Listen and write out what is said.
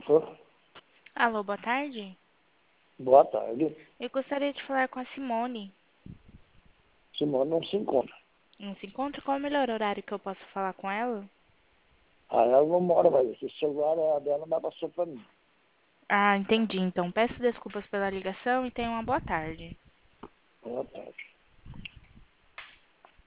Tô. Alô, boa tarde. Boa tarde. Eu gostaria de falar com a Simone. Simone não se encontra. Não se encontra? Qual é o melhor horário que eu posso falar com ela? Aí ela não mora mais aqui. O celular é a dela, mas passou pra mim. Ah, entendi. Então, peço desculpas pela ligação e tenha uma boa tarde. Boa tarde.